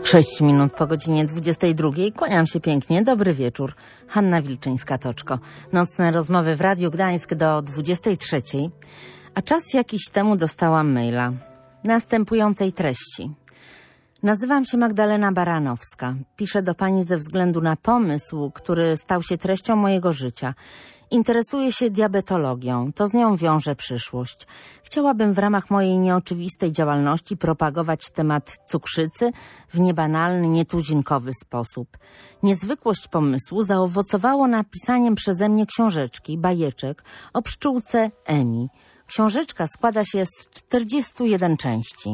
6 minut po godzinie 22. Kłaniam się pięknie. Dobry wieczór. Hanna Wilczyńska-Toczko. Nocne rozmowy w Radiu Gdańsk do 23. A czas jakiś temu dostałam maila następującej treści. Nazywam się Magdalena Baranowska. Piszę do pani ze względu na pomysł, który stał się treścią mojego życia. Interesuję się diabetologią, to z nią wiąże przyszłość. Chciałabym w ramach mojej nieoczywistej działalności propagować temat cukrzycy w niebanalny, nietuzinkowy sposób. Niezwykłość pomysłu zaowocowało napisaniem przeze mnie książeczki, bajeczek o pszczółce Emi. Książeczka składa się z 41 części.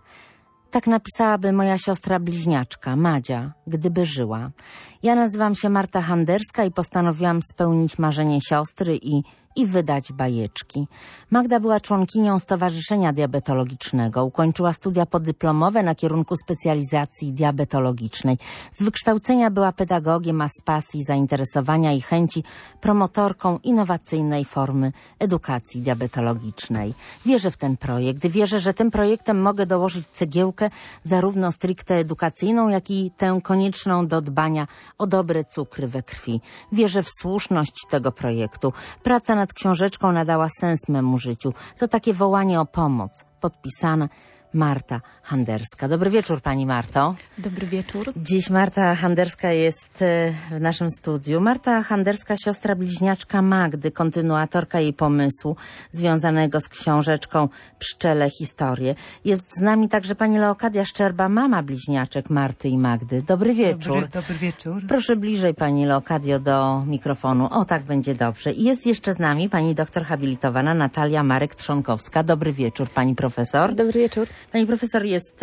Tak napisałaby moja siostra bliźniaczka, Madzia, gdyby żyła. Ja nazywam się Marta Handerska i postanowiłam spełnić marzenie siostry i wydać bajeczki. Magda była członkinią Stowarzyszenia Diabetologicznego. Ukończyła studia podyplomowe na kierunku specjalizacji diabetologicznej. Z wykształcenia była pedagogiem, a z pasji, zainteresowania i chęci promotorką innowacyjnej formy edukacji diabetologicznej. Wierzę w ten projekt. Wierzę, że tym projektem mogę dołożyć cegiełkę zarówno stricte edukacyjną, jak i tę konieczną do dbania o dobre cukry we krwi. Wierzę w słuszność tego projektu. Praca nad książeczką nadała sens memu życiu. To takie wołanie o pomoc. Podpisane Marta Handerska. Dobry wieczór, pani Marto. Dobry wieczór. Dziś Marta Handerska jest w naszym studiu. Marta Handerska, siostra bliźniaczka Magdy, kontynuatorka jej pomysłu związanego z książeczką Pszczele Historie. Jest z nami także pani Leokadia Szczerba, mama bliźniaczek Marty i Magdy. Dobry wieczór. Dobry wieczór. Proszę bliżej, pani Leokadio, do mikrofonu. O, tak będzie dobrze. I jest jeszcze z nami pani doktor habilitowana Natalia Marek-Trzonkowska. Dobry wieczór, pani profesor. Dobry wieczór. Pani profesor jest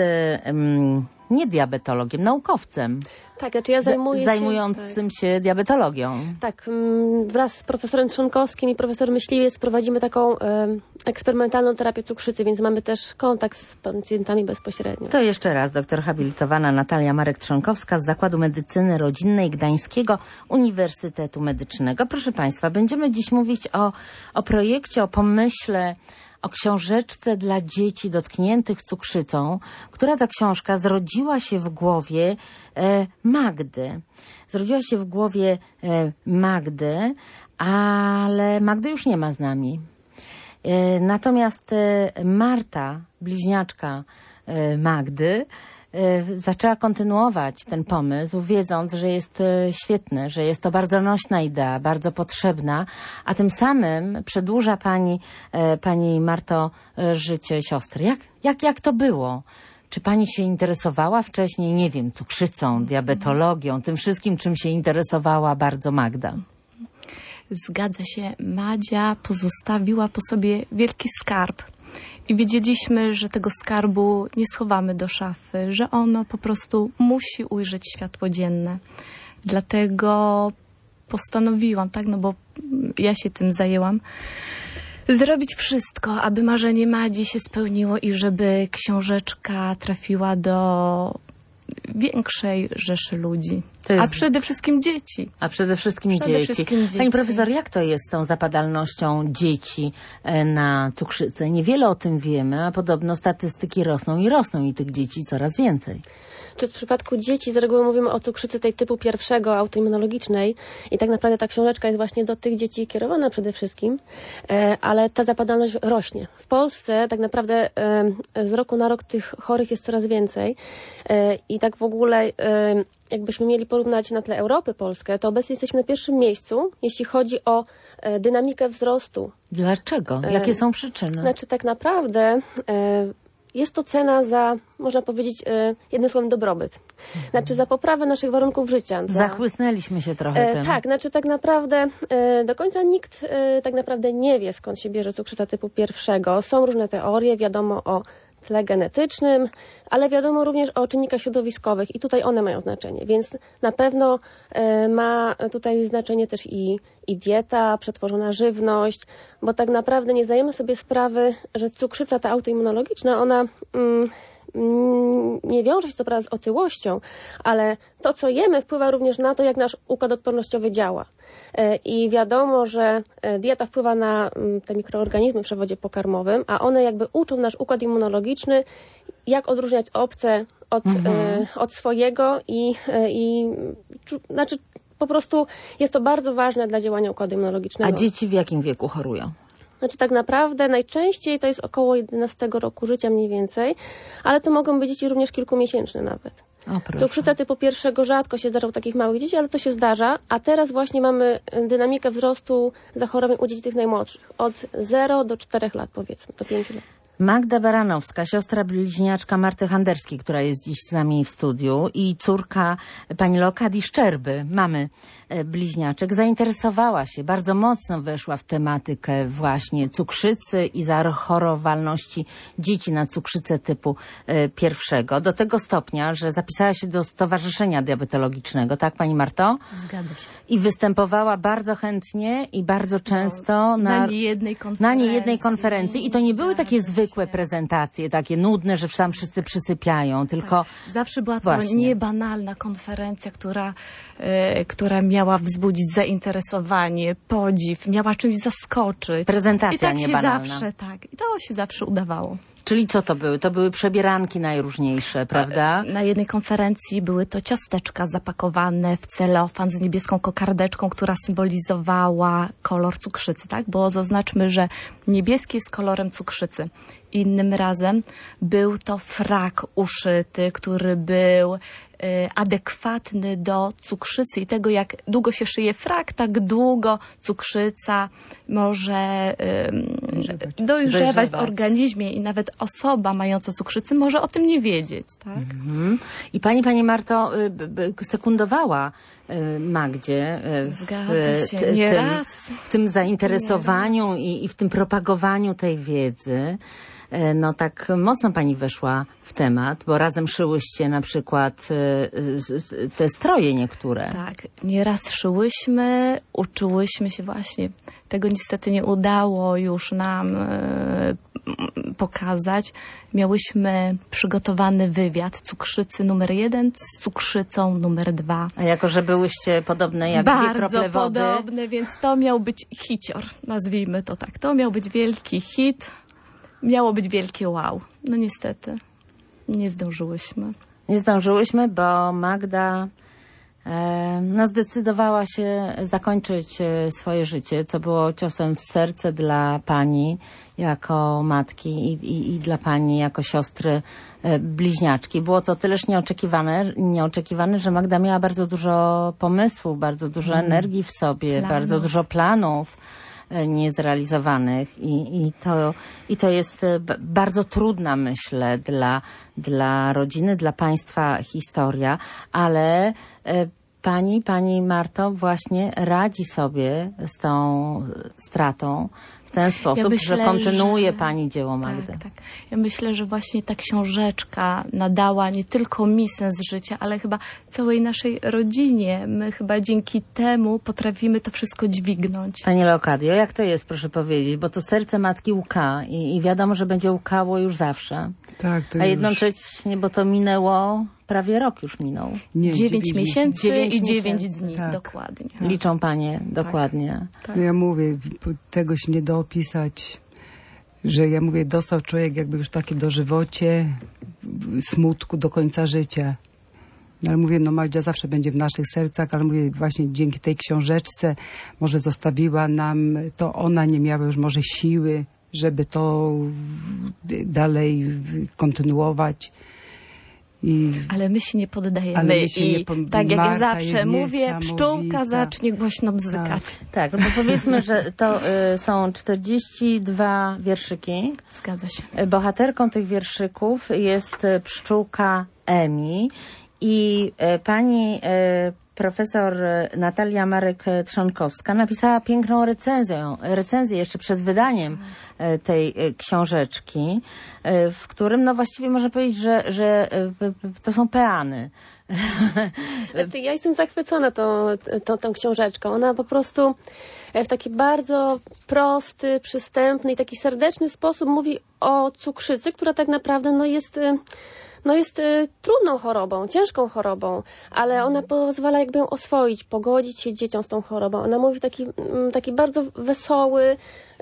nie diabetologiem, naukowcem. Tak, znaczy ja zajmującym się diabetologią. Tak, wraz z profesorem Trzonkowskim i profesorem Myśliwiec prowadzimy taką eksperymentalną terapię cukrzycy, więc mamy też kontakt z pacjentami bezpośrednio. To jeszcze raz doktor habilitowana Natalia Marek-Trzonkowska z Zakładu Medycyny Rodzinnej Gdańskiego Uniwersytetu Medycznego. Proszę państwa, będziemy dziś mówić o projekcie, o pomyśle, o książeczce dla dzieci dotkniętych cukrzycą, która ta książka zrodziła się w głowie Magdy. Zrodziła się w głowie Magdy, ale Magdy już nie ma z nami. Natomiast Marta, bliźniaczka Magdy, zaczęła kontynuować ten pomysł, wiedząc, że jest świetny, że jest to bardzo nośna idea, bardzo potrzebna, a tym samym przedłuża pani Marto życie siostry. Jak to było? Czy pani się interesowała wcześniej, nie wiem, cukrzycą, diabetologią, tym wszystkim, czym się interesowała bardzo Magda? Zgadza się. Madzia pozostawiła po sobie wielki skarb. I wiedzieliśmy, że tego skarbu nie schowamy do szafy, że ono po prostu musi ujrzeć światło dzienne. Dlatego postanowiłam, tak, no bo ja się tym zajęłam, zrobić wszystko, aby marzenie Madzi się spełniło i żeby książeczka trafiła do większej rzeszy ludzi. A przede wszystkim dzieci. Pani profesor, jak to jest z tą zapadalnością dzieci na cukrzycę? Niewiele o tym wiemy, a podobno statystyki rosną i tych dzieci coraz więcej. Czy w przypadku dzieci z reguły mówimy o cukrzycy tej typu pierwszego, autoimmunologicznej i tak naprawdę ta książeczka jest właśnie do tych dzieci kierowana przede wszystkim, ale ta zapadalność rośnie. W Polsce tak naprawdę z roku na rok tych chorych jest coraz więcej i tak w ogóle jakbyśmy mieli porównać na tle Europy Polskę, to obecnie jesteśmy na pierwszym miejscu, jeśli chodzi o dynamikę wzrostu. Dlaczego? Jakie są przyczyny? Znaczy tak naprawdę jest to cena za, można powiedzieć, jednym słowem dobrobyt. Znaczy za poprawę naszych warunków życia. Zachłysnęliśmy się trochę tym. Tak, znaczy tak naprawdę do końca nikt tak naprawdę nie wie, skąd się bierze cukrzyca typu pierwszego. Są różne teorie, wiadomo o tle genetycznym, ale wiadomo również o czynnikach środowiskowych i tutaj one mają znaczenie, więc na pewno ma tutaj znaczenie też i dieta, przetworzona żywność, bo tak naprawdę nie zdajemy sobie sprawy, że cukrzyca ta autoimmunologiczna, ona nie wiąże się co prawda z otyłością, ale to, co jemy, wpływa również na to, jak nasz układ odpornościowy działa. I wiadomo, że dieta wpływa na te mikroorganizmy w przewodzie pokarmowym, a one jakby uczą nasz układ immunologiczny, jak odróżniać obce od swojego znaczy po prostu jest to bardzo ważne dla działania układu immunologicznego. A dzieci w jakim wieku chorują? Znaczy tak naprawdę najczęściej to jest około 11 roku życia mniej więcej, ale to mogą być dzieci również kilkumiesięczne nawet. Cukrzyca typu 1 rzadko się zdarza u takich małych dzieci, ale to się zdarza, a teraz właśnie mamy dynamikę wzrostu zachorowań u dzieci tych najmłodszych, od 0 do 4 lat powiedzmy, do 5 lat. Magda Baranowska, siostra bliźniaczka Marty Handerskiej, która jest dziś z nami w studiu, i córka pani Leokadii Szczerby, mamy bliźniaczek, zainteresowała się, bardzo mocno weszła w tematykę właśnie cukrzycy i zachorowalności dzieci na cukrzycę typu 1. Do tego stopnia, że zapisała się do Stowarzyszenia Diabetologicznego, tak pani Marto? Zgadza się. I występowała bardzo chętnie i bardzo często na niejednej konferencji. I to nie były takie zwykłe prezentacje, takie nudne, że tam wszyscy przysypiają, tylko... Tak. Zawsze była to niebanalna konferencja, która miała wzbudzić zainteresowanie, podziw, miała czymś zaskoczyć. Prezentacja niebanalna. I to się zawsze udawało. Czyli co to były? To były przebieranki najróżniejsze, prawda? Na jednej konferencji były to ciasteczka zapakowane w celofan z niebieską kokardeczką, która symbolizowała kolor cukrzycy, tak? Bo zaznaczmy, że niebieski jest kolorem cukrzycy. Innym razem był to frak uszyty, który był adekwatny do cukrzycy i tego, jak długo się szyje frak, tak długo cukrzyca może dojrzewać w organizmie i nawet osoba mająca cukrzycę może o tym nie wiedzieć. Tak? I pani Marto sekundowała Magdzie w tym zainteresowaniu i w tym propagowaniu tej wiedzy. No tak mocno pani weszła w temat, bo razem szyłyście na przykład te stroje niektóre. Tak, nieraz szyłyśmy, uczyłyśmy się właśnie. Tego niestety nie udało już nam pokazać. Miałyśmy przygotowany wywiad cukrzycy numer 1 z cukrzycą numer 2. A jako, że byłyście podobne jak dwie krople wody. Bardzo podobne, więc to miał być hicior, nazwijmy to tak. To miał być wielki hit. Miało być wielkie wow. No niestety, nie zdążyłyśmy. Nie zdążyłyśmy, bo Magda zdecydowała się zakończyć swoje życie, co było ciosem w serce dla pani jako matki i dla pani jako siostry bliźniaczki. Było to tyleż nieoczekiwane, że Magda miała bardzo dużo pomysłów, bardzo dużo energii w sobie, bardzo dużo planów niezrealizowanych i to jest bardzo trudna, myślę, dla rodziny, dla państwa historia, ale pani Marto właśnie radzi sobie z tą stratą w ten sposób, że kontynuuje pani dzieło Magdy. Tak. Ja myślę, że właśnie ta książeczka nadała nie tylko mi sens życia, ale chyba całej naszej rodzinie. My chyba dzięki temu potrafimy to wszystko dźwignąć. Pani Leokadio, jak to jest, proszę powiedzieć? Bo to serce matki łka i wiadomo, że będzie łkało już zawsze. Tak, to a jednocześnie, bo to minęło, prawie rok już minął. 9 miesięcy i 9 dni, tak. Dokładnie. Tak. Liczą panie dokładnie. Tak. No ja mówię, tego się nie da opisać, że ja mówię, dostał człowiek jakby już takie dożywocie, smutku do końca życia. No ale mówię, no Magda zawsze będzie w naszych sercach, ale mówię, właśnie dzięki tej książeczce może zostawiła nam, to ona nie miała już może siły, żeby to dalej kontynuować. Ale my się nie poddajemy tak jak ja zawsze mówię, pszczółka zacznie głośno bzykać. Tak, bo powiedzmy, że to są 42 wierszyki. Zgadza się. Bohaterką tych wierszyków jest pszczółka Emi i pani profesor Natalia Marek-Trzonkowska napisała piękną recenzję jeszcze przed wydaniem tej książeczki, w którym no właściwie można powiedzieć, że to są peany. Ja jestem zachwycona tą książeczką. Ona po prostu w taki bardzo prosty, przystępny i taki serdeczny sposób mówi o cukrzycy, która tak naprawdę no jest no jest trudną chorobą, ciężką chorobą, ale ona pozwala jakby ją oswoić, pogodzić się dzieciom z tą chorobą. Ona mówi w taki bardzo wesoły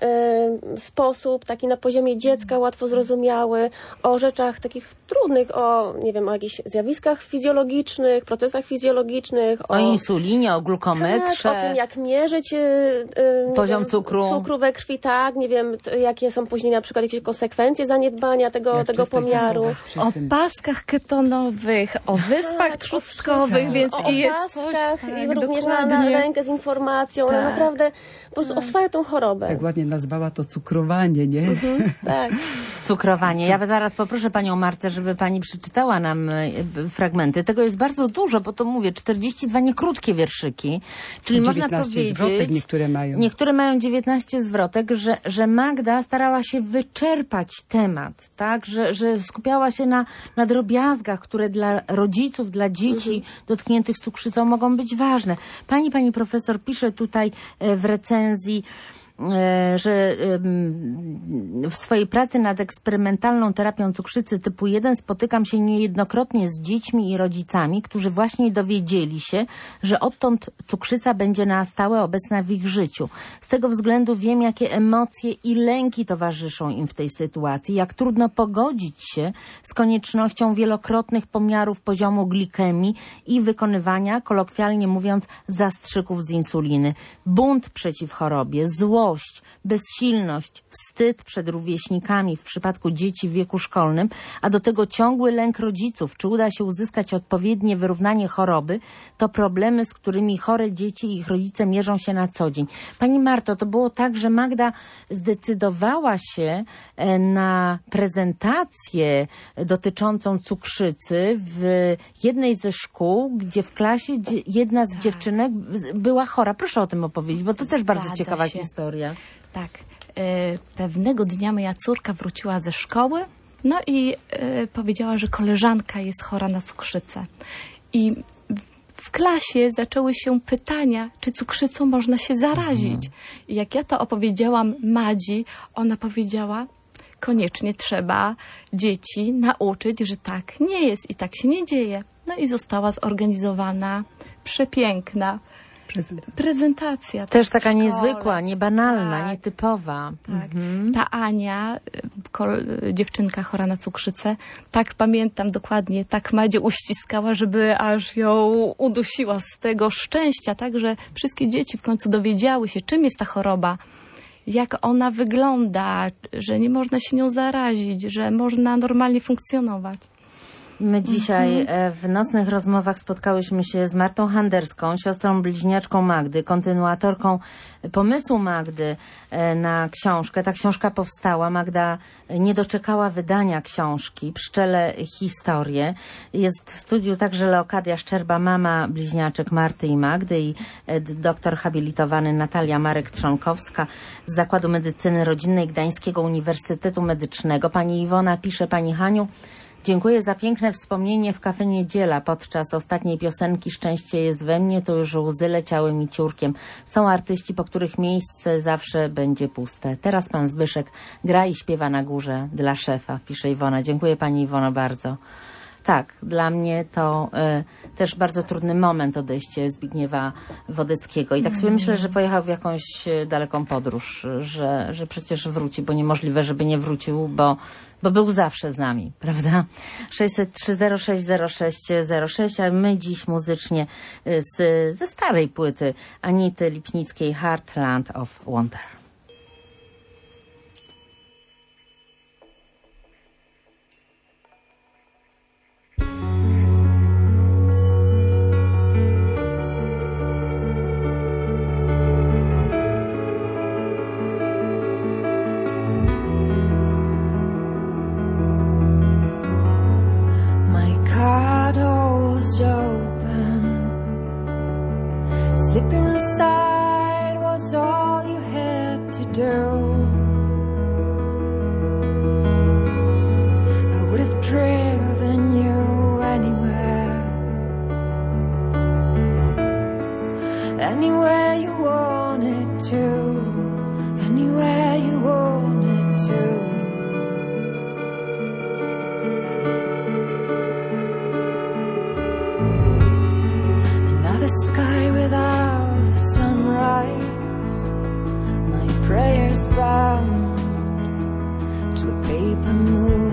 sposób, taki na poziomie dziecka, łatwo zrozumiały, o rzeczach takich trudnych, o jakichś zjawiskach fizjologicznych, procesach fizjologicznych, o insulinie, o glukometrze. Tak, o tym, jak mierzyć poziom cukru we krwi, tak, jakie są później na przykład jakieś konsekwencje zaniedbania tego pomiaru. O paskach ketonowych, o wyspach trzustkowych, więc i jest coś, i również na rękę z informacją. Ona naprawdę po prostu oswaja tą chorobę. Tak ładnie nazwała to cukrowanie, nie? Tak. Cukrowanie. Ja zaraz poproszę panią Martę, żeby pani przeczytała nam fragmenty. Tego jest bardzo dużo, bo to mówię, 42 niekrótkie wierszyki. Czyli można powiedzieć... zwrotek niektóre mają. Niektóre mają 19 zwrotek, że Magda starała się wyczerpać temat, tak? Że skupiała się na drobiazgach, które dla rodziców, dla dzieci dotkniętych cukrzycą mogą być ważne. Pani profesor pisze tutaj w recenzji, że w swojej pracy nad eksperymentalną terapią cukrzycy typu 1 spotykam się niejednokrotnie z dziećmi i rodzicami, którzy właśnie dowiedzieli się, że odtąd cukrzyca będzie na stałe obecna w ich życiu. Z tego względu wiem, jakie emocje i lęki towarzyszą im w tej sytuacji, jak trudno pogodzić się z koniecznością wielokrotnych pomiarów poziomu glikemii i wykonywania, kolokwialnie mówiąc, zastrzyków z insuliny. Bunt przeciw chorobie, złość, bezsilność, wstyd przed rówieśnikami w przypadku dzieci w wieku szkolnym, a do tego ciągły lęk rodziców, czy uda się uzyskać odpowiednie wyrównanie choroby, to problemy, z którymi chore dzieci i ich rodzice mierzą się na co dzień. Pani Marto, to było tak, że Magda zdecydowała się na prezentację dotyczącą cukrzycy w jednej ze szkół, gdzie w klasie jedna z dziewczynek była chora. Proszę o tym opowiedzieć, bo to też bardzo ciekawa historia. Tak. Pewnego dnia moja córka wróciła ze szkoły, no i powiedziała, że koleżanka jest chora na cukrzycę. I w klasie zaczęły się pytania, czy cukrzycą można się zarazić. I jak ja to opowiedziałam Madzi, ona powiedziała, koniecznie trzeba dzieci nauczyć, że tak nie jest i tak się nie dzieje. No i została zorganizowana przepiękna prezentacja. Też taka niezwykła, niebanalna, nietypowa. Tak. Ta Ania, dziewczynka chora na cukrzycę, tak pamiętam dokładnie, tak Madzie uściskała, żeby aż ją udusiła z tego szczęścia, tak, że wszystkie dzieci w końcu dowiedziały się, czym jest ta choroba, jak ona wygląda, że nie można się nią zarazić, że można normalnie funkcjonować. My dzisiaj w nocnych rozmowach spotkałyśmy się z Martą Handerską, siostrą bliźniaczką Magdy, kontynuatorką pomysłu Magdy na książkę. Ta książka powstała. Magda nie doczekała wydania książki. Pszczele historie. Jest w studiu także Leokadia Szczerba, mama bliźniaczek Marty i Magdy, i doktor habilitowany Natalia Marek-Trzonkowska z Zakładu Medycyny Rodzinnej Gdańskiego Uniwersytetu Medycznego. Pani Iwona pisze: Pani Haniu, dziękuję za piękne wspomnienie w Cafe Niedziela podczas ostatniej piosenki Szczęście jest we mnie, to już łzy leciały mi ciurkiem. Są artyści, po których miejsce zawsze będzie puste. Teraz pan Zbyszek gra i śpiewa na górze dla szefa, pisze Iwona. Dziękuję pani Iwono bardzo. Tak, dla mnie to też bardzo trudny moment odejście Zbigniewa Wodeckiego. I tak sobie myślę, że pojechał w jakąś daleką podróż, że przecież wróci, bo niemożliwe, żeby nie wrócił, bo był zawsze z nami, prawda? 603-060606, a my dziś muzycznie ze starej płyty Anity Lipnickiej Heartland of Wonder. Slipping aside was all you had to do. I would have driven you anywhere, anywhere you wanted to, anywhere you wanted to. bound to a paper moon.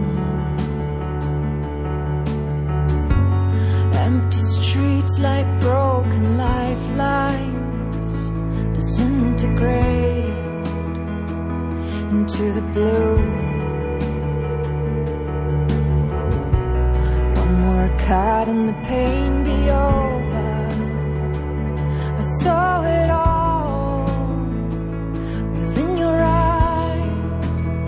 Empty streets like broken lifelines disintegrate into the blue. One more cut and the pain be over. I saw it all within your eyes.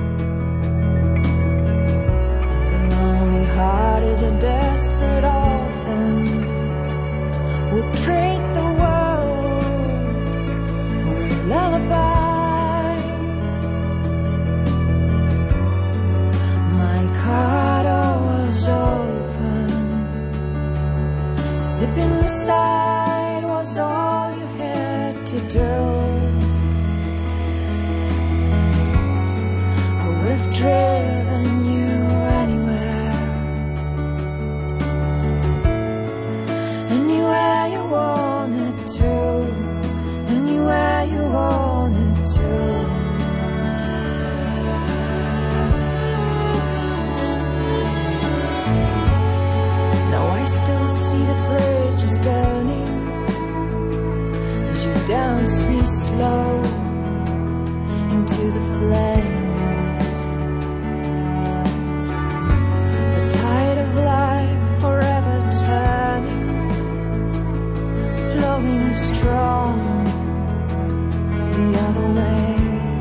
A lonely heart is a desperate orphan. Would trade the world for a lullaby. My card was open. Slipping aside was all you had to do. I would have driven you anywhere, anywhere you wanted to, anywhere you wanted to. Now I still see the bridges burning as you dance me slow into the flames. The tide of life forever turning, flowing strong the other way.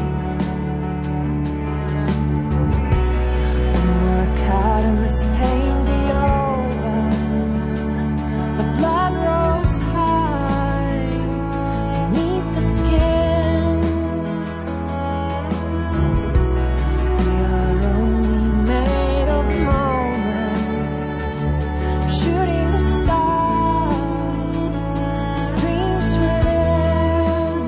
One more cut and this pain be over. The blood rose high beneath the skin. We are only made of moments, shooting the stars with dreams within.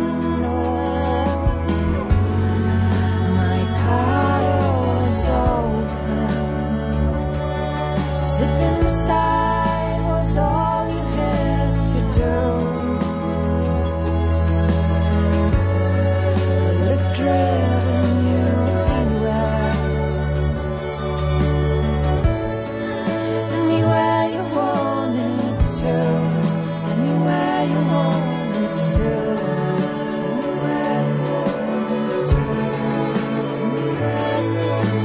My card was open. Slipping aside was all you had to do. I would have driven you anywhere, anywhere you wanted to, anywhere you wanted to, anywhere you wanted to, anywhere you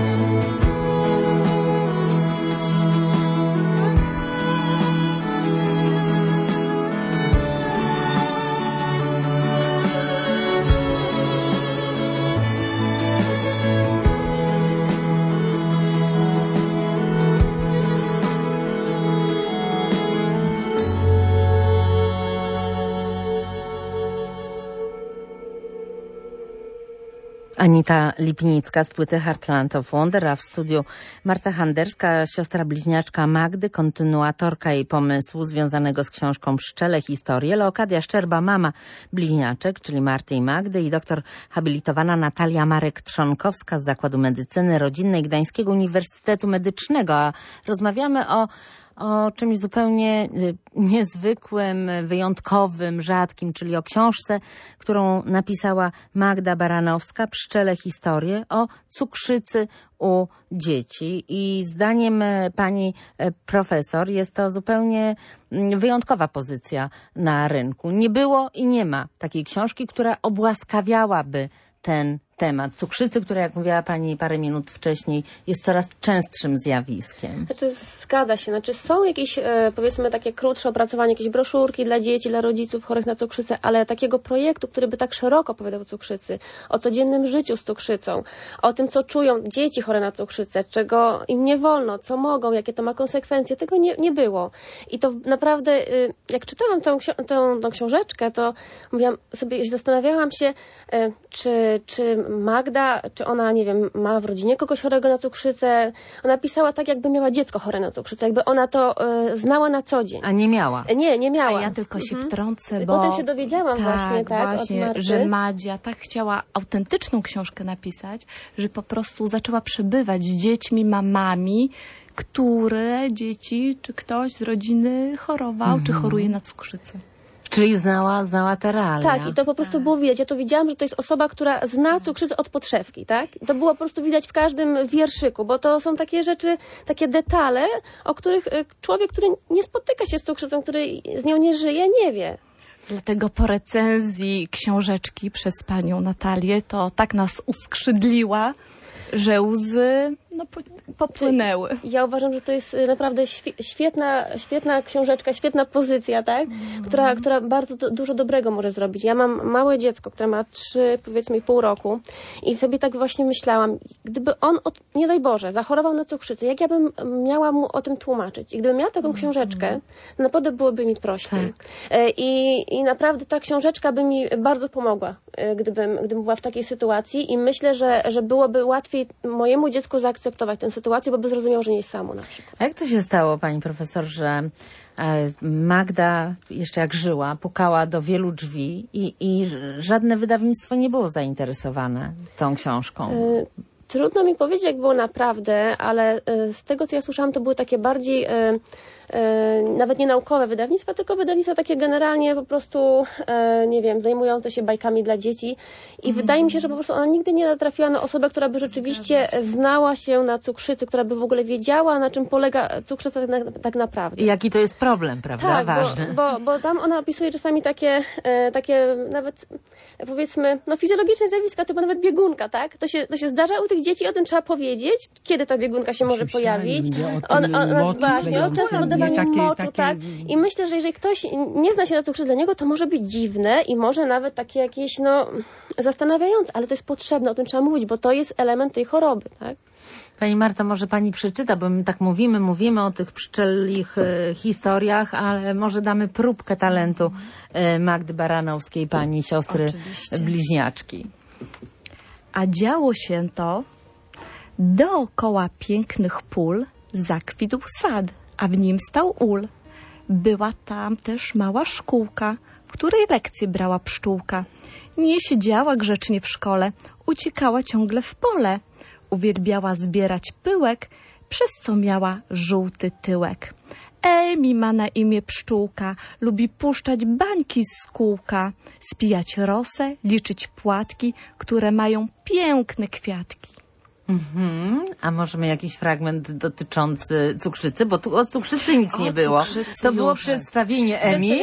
Anita Lipnicka z płyty Heartland of Wonder, a w studiu Marta Handerska, siostra bliźniaczka Magdy, kontynuatorka jej pomysłu związanego z książką Pszczele historie, Leokadia Szczerba, mama bliźniaczek, czyli Marty i Magdy, i doktor habilitowana Natalia Marek-Trzonkowska z Zakładu Medycyny Rodzinnej Gdańskiego Uniwersytetu Medycznego. A rozmawiamy o czymś zupełnie niezwykłym, wyjątkowym, rzadkim, czyli o książce, którą napisała Magda Baranowska, Pszczele historie, o cukrzycy u dzieci. I zdaniem pani profesor jest to zupełnie wyjątkowa pozycja na rynku. Nie było i nie ma takiej książki, która obłaskawiałaby ten temat cukrzycy, która, jak mówiła pani parę minut wcześniej, jest coraz częstszym zjawiskiem. Zgadza się. Są jakieś, powiedzmy, takie krótsze opracowania, jakieś broszurki dla dzieci, dla rodziców chorych na cukrzycę, ale takiego projektu, który by tak szeroko opowiadał o cukrzycy, o codziennym życiu z cukrzycą, o tym, co czują dzieci chore na cukrzycę, czego im nie wolno, co mogą, jakie to ma konsekwencje, tego nie było. I to naprawdę, jak czytałam tą książeczkę, to mówiłam sobie, zastanawiałam się, czy Magda, czy ona, nie wiem, ma w rodzinie kogoś chorego na cukrzycę. Ona pisała tak, jakby miała dziecko chore na cukrzycę, jakby ona to znała na co dzień. A nie miała. Nie miała. A ja tylko się wtrącę, bo... Potem się dowiedziałam właśnie, od Marty, że Madzia tak chciała autentyczną książkę napisać, że po prostu zaczęła przebywać z dziećmi, mamami, które dzieci, czy ktoś z rodziny chorował, czy choruje na cukrzycę. Czyli znała te realia. Tak, i to po prostu było widać. Ja to widziałam, że to jest osoba, która zna cukrzycę od podszewki, tak? I to było po prostu widać w każdym wierszyku, bo to są takie rzeczy, takie detale, o których człowiek, który nie spotyka się z cukrzycą, który z nią nie żyje, nie wie. Dlatego po recenzji książeczki przez panią Natalię to tak nas uskrzydliła, że łzy popłynęły. Ja uważam, że to jest naprawdę świetna książeczka, świetna pozycja, tak? Która bardzo dużo dobrego może zrobić. Ja mam małe dziecko, które ma 3,5 roku i sobie tak właśnie myślałam, gdyby on, nie daj Boże, zachorował na cukrzycę, jak ja bym miała mu o tym tłumaczyć? I gdybym miała taką książeczkę, to naprawdę byłoby mi prościej. Tak. I naprawdę ta książeczka by mi bardzo pomogła, gdybym była w takiej sytuacji i myślę, że byłoby łatwiej mojemu dziecku zaakceptować tę sytuację, bo by zrozumiał, że nie jest samo na przykład. A jak to się stało, pani profesor, że Magda jeszcze jak żyła, pukała do wielu drzwi i żadne wydawnictwo nie było zainteresowane tą książką? Trudno mi powiedzieć, jak było naprawdę, ale z tego, co ja słyszałam, to były takie bardziej nawet nie naukowe wydawnictwa, tylko wydawnictwa takie generalnie po prostu, nie wiem, zajmujące się bajkami dla dzieci. I wydaje mi się, że po prostu ona nigdy nie natrafiła na osobę, która by rzeczywiście znała się na cukrzycy, która by w ogóle wiedziała, na czym polega cukrzyca tak naprawdę. I jaki to jest problem, prawda? Tak, ważny. bo tam ona opisuje czasami takie nawet powiedzmy, fizjologiczne zjawiska, typu nawet biegunka, tak? To się zdarza u tych dzieci, o tym trzeba powiedzieć, kiedy ta biegunka się może pojawić. Właśnie, o częstym oddawaniu moczu, tak? I myślę, że jeżeli ktoś nie zna się na cukrzycy, dla niego to może być dziwne i może nawet takie jakieś, zastanawiające, ale to jest potrzebne, o tym trzeba mówić, bo to jest element tej choroby, tak? Pani Marto, może pani przeczyta, bo my tak mówimy o tych pszczelich historiach, ale może damy próbkę talentu Magdy Baranowskiej, pani siostry bliźniaczki. A działo się to dookoła pięknych pól zakwitł sad, a w nim stał ul. Była tam też mała szkółka, w której lekcje brała pszczółka. Nie siedziała grzecznie w szkole, uciekała ciągle w pole. Uwielbiała zbierać pyłek, przez co miała żółty tyłek. Emi ma na imię pszczółka, lubi puszczać bańki z kółka, spijać rosę, liczyć płatki, które mają piękne kwiatki. A możemy jakiś fragment dotyczący cukrzycy, bo tu o cukrzycy nic nie było. To było przedstawienie Emi.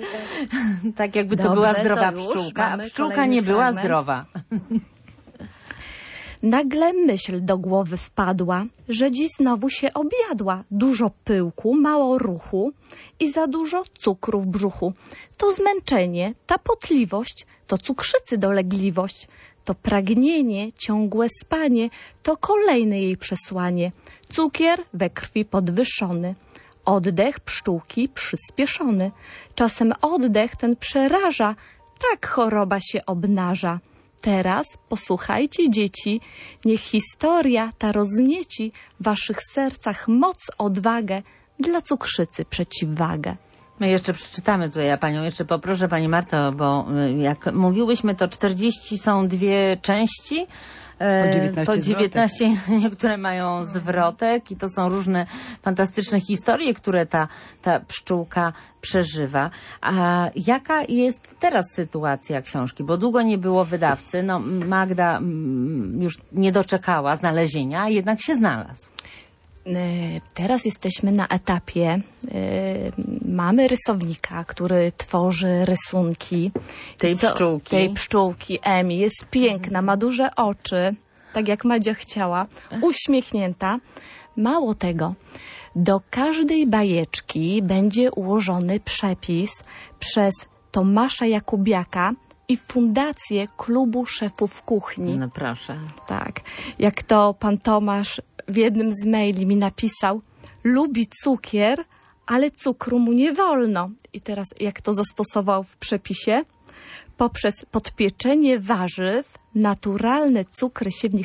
Tak jakby to była zdrowa pszczółka, a pszczółka nie była zdrowa. Nagle myśl do głowy wpadła, że dziś znowu się objadła. Dużo pyłku, mało ruchu i za dużo cukru w brzuchu. To zmęczenie, ta potliwość, to cukrzycy dolegliwość, to pragnienie, ciągłe spanie, to kolejne jej przesłanie. Cukier we krwi podwyższony, oddech pszczółki przyspieszony. Czasem oddech ten przeraża, tak choroba się obnaża. Teraz posłuchajcie, dzieci, niech historia ta roznieci w waszych sercach moc, odwagę dla cukrzycy przeciwwagę. My jeszcze przeczytamy tutaj, ja panią jeszcze poproszę, pani Marto, bo jak mówiłyśmy, to 40 są dwie części. Po 19 niektóre mają zwrotek i to są różne fantastyczne historie, które ta pszczółka przeżywa. A jaka jest teraz sytuacja książki? Bo długo nie było wydawcy. Magda już nie doczekała znalezienia, a jednak się znalazł. Teraz jesteśmy na etapie, mamy rysownika, który tworzy rysunki. Tej pszczółki Emi. Jest piękna, ma duże oczy, tak jak Madzia chciała, uśmiechnięta. Mało tego, do każdej bajeczki będzie ułożony przepis przez Tomasza Jakubiaka i Fundację Klubu Szefów Kuchni. No proszę. Tak, jak to pan Tomasz w jednym z maili mi napisał, lubi cukier, ale cukru mu nie wolno. I teraz jak to zastosował w przepisie? Poprzez podpieczenie warzyw naturalne cukry się w nich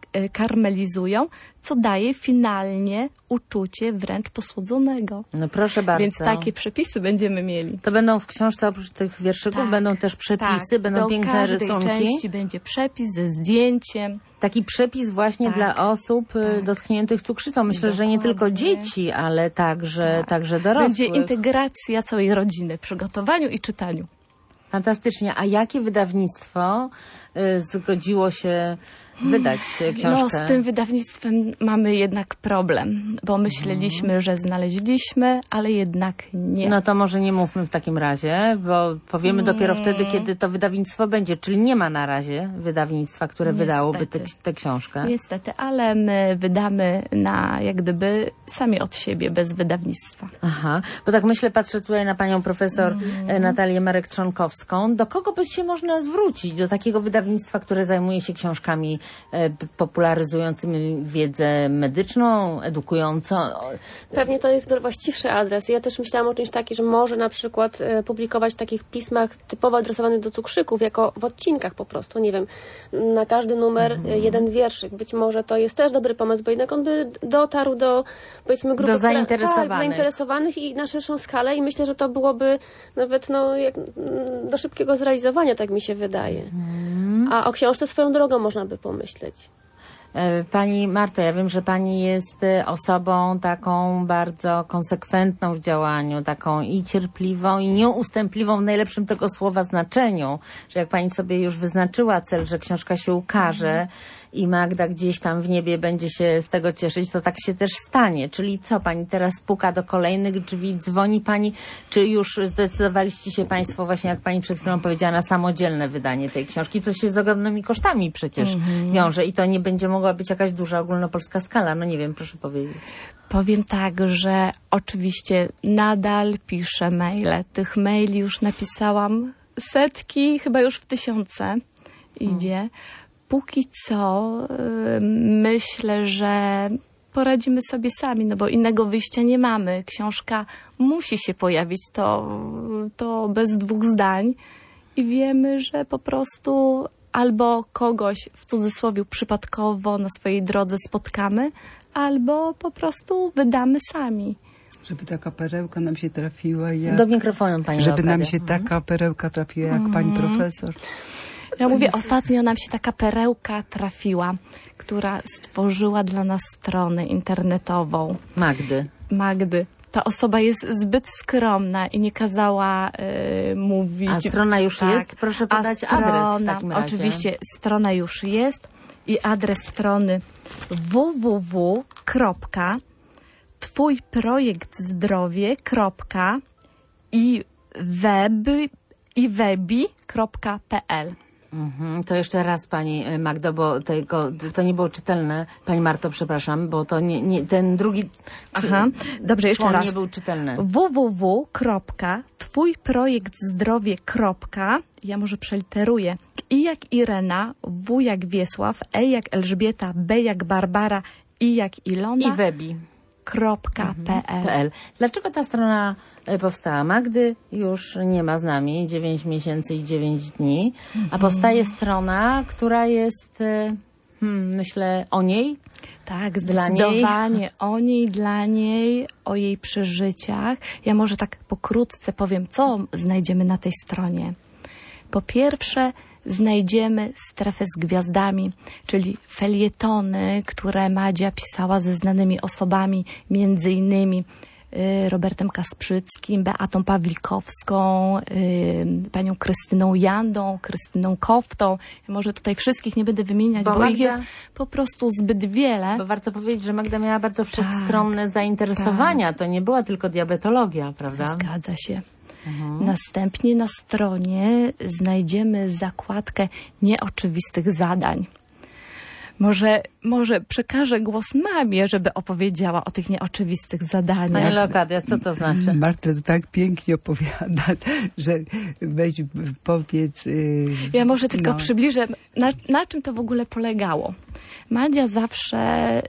karmelizują, co daje finalnie uczucie wręcz posłodzonego. No proszę bardzo. Więc takie przepisy będziemy mieli. To będą w książce oprócz tych wierszyków, będą też przepisy, będą piękne rysunki. Do każdej części będzie przepis ze zdjęciem. Taki przepis właśnie dla osób dotkniętych cukrzycą. Myślę, że nie tylko dzieci, ale także dorosłych. Będzie integracja całej rodziny w przygotowaniu i czytaniu. Fantastycznie. A jakie wydawnictwo zgodziło się wydać książkę? No, z tym wydawnictwem mamy jednak problem, bo myśleliśmy, że znaleźliśmy, ale jednak nie. No to może nie mówmy w takim razie, bo powiemy dopiero wtedy, kiedy to wydawnictwo będzie. Czyli nie ma na razie wydawnictwa, które wydałoby tę książkę. Niestety, ale my wydamy jak gdyby sami od siebie, bez wydawnictwa. Aha, bo tak myślę, patrzę tutaj na panią profesor Natalię Marek-Trzonkowską. Do kogo by się można zwrócić? Do takiego wydawnictwa, które zajmuje się książkami popularyzującymi wiedzę medyczną, edukującą? Pewnie to jest właściwszy adres. Ja też myślałam o czymś takim, że może na przykład publikować w takich pismach typowo adresowanych do cukrzyków, jako w odcinkach po prostu. Nie wiem, na każdy numer jeden wierszyk. Być może to jest też dobry pomysł, bo jednak on by dotarł do, powiedzmy, grupy zainteresowanych i na szerszą skalę i myślę, że to byłoby nawet do szybkiego zrealizowania, tak mi się wydaje. A o książce swoją drogą można by pomyśleć. Pani Marto, ja wiem, że pani jest osobą taką bardzo konsekwentną w działaniu, taką i cierpliwą, i nieustępliwą w najlepszym tego słowa znaczeniu, że jak pani sobie już wyznaczyła cel, że książka się ukaże i Magda gdzieś tam w niebie będzie się z tego cieszyć, to tak się też stanie. Czyli co, pani teraz puka do kolejnych drzwi, dzwoni pani, czy już zdecydowaliście się państwo, właśnie jak pani przed chwilą powiedziała, na samodzielne wydanie tej książki, co się z ogromnymi kosztami przecież wiąże i to nie będzie mogła być jakaś duża ogólnopolska skala. No nie wiem, proszę powiedzieć. Powiem tak, że oczywiście nadal piszę maile. Tych maili już napisałam setki, chyba już w 1000 idzie. Póki co myślę, że poradzimy sobie sami, no bo innego wyjścia nie mamy. Książka musi się pojawić, to bez dwóch zdań. I wiemy, że po prostu albo kogoś w cudzysłowie przypadkowo na swojej drodze spotkamy, albo po prostu wydamy sami. Żeby taka perełka nam się trafiła. Do mikrofonu, pani Żeby nam się taka perełka trafiła, jak pani profesor. Ja mówię, ostatnio nam się taka perełka trafiła, która stworzyła dla nas stronę internetową. Magdy. Ta osoba jest zbyt skromna i nie kazała mówić. A strona już jest? Proszę podać adres w takim razie. Oczywiście strona już jest i adres strony www.twójprojektzdrowie.iwebi.pl. To jeszcze raz, pani Magdo, bo to nie było czytelne. Pani Marto, przepraszam, bo to nie ten drugi dobrze, jeszcze raz. nie był czytelny. www.twójprojektzdrowie. Ja może przeliteruję. I jak Irena, W jak Wiesław, E jak Elżbieta, B jak Barbara, I jak Ilona. I Webi. .pl. Dlaczego ta strona powstała? Magdy już nie ma z nami 9 miesięcy i 9 dni, a powstaje strona, która jest, myślę, o niej. Tak, zdecydowanie o niej, dla niej, o jej przeżyciach. Ja może tak pokrótce powiem, co znajdziemy na tej stronie. Po pierwsze, znajdziemy strefę z gwiazdami, czyli felietony, które Madzia pisała ze znanymi osobami, między innymi Robertem Kasprzyckim, Beatą Pawlikowską, panią Krystyną Jandą, Krystyną Koftą. Ja może tutaj wszystkich nie będę wymieniać, bo ich jest po prostu zbyt wiele. Bo warto powiedzieć, że Magda miała bardzo wszechstronne zainteresowania. To nie była tylko diabetologia, prawda? Zgadza się. Następnie na stronie znajdziemy zakładkę nieoczywistych zadań. Może przekażę głos mamie, żeby opowiedziała o tych nieoczywistych zadaniach. Pani Leokadia, co to znaczy? Marta to tak pięknie opowiada, że weź powiedz... Ja może tylko przybliżę, na czym to w ogóle polegało. Madzia zawsze